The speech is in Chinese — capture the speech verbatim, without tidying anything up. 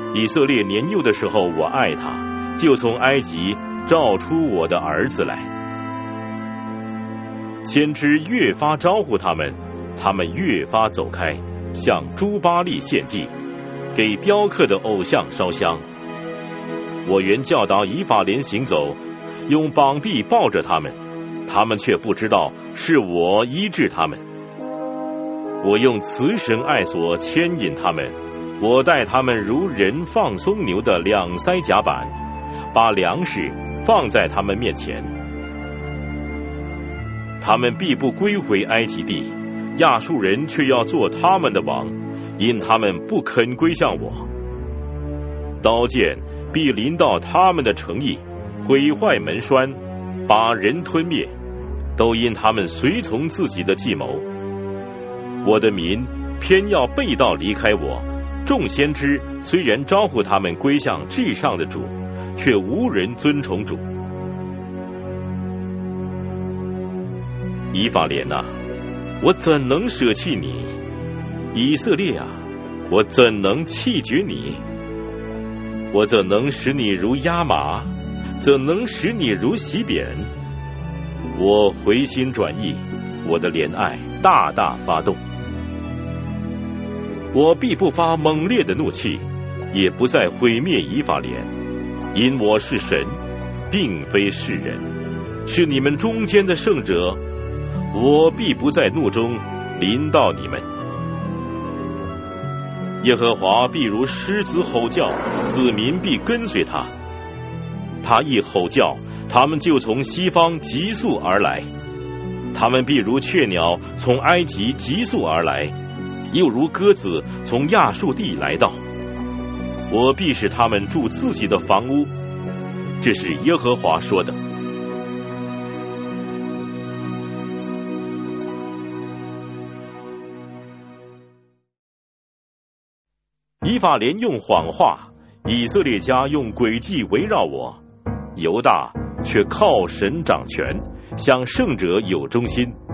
以色列年幼的时候，我爱他，就从埃及召出我的儿子来。先知越发招呼他们，他们越发走开，向诸巴力献祭，给雕刻的偶像烧香。我原教导以法莲行走，用膀臂抱着他们，他们却不知道是我医治他们。我用慈绳爱索牵引他们，我待他们如人放松牛的两腮甲板，把粮食放在他们面前。他们必不归回埃及地，亚述人却要做他们的王，因他们不肯归向我。刀剑必临到他们的城邑，毁坏门栓，把人吞灭，都因他们随从自己的计谋。我的民偏要背道离开我，众先知虽然招呼他们归向至上的主，却无人尊崇主。以法莲啊，我怎能舍弃你？以色列啊，我怎能弃绝你？我怎能使你如亚玛？怎能使你如洗扁？我回心转意，我的怜爱大大发动。我必不发猛烈的怒气，也不再毁灭以法莲，因我是神，并非是人，是你们中间的圣者。我必不在怒中临到你们。耶和华必如狮子吼叫，子民必跟随他。他一吼叫，他们就从西方急速而来，他们必如雀鸟从埃及急速而来，又如鸽子从亚述地来到。我必使他们住自己的房屋，这是耶和华说的。以法莲用谎话，以色列家用诡计围绕我，犹大却靠神掌权，向圣者有忠心。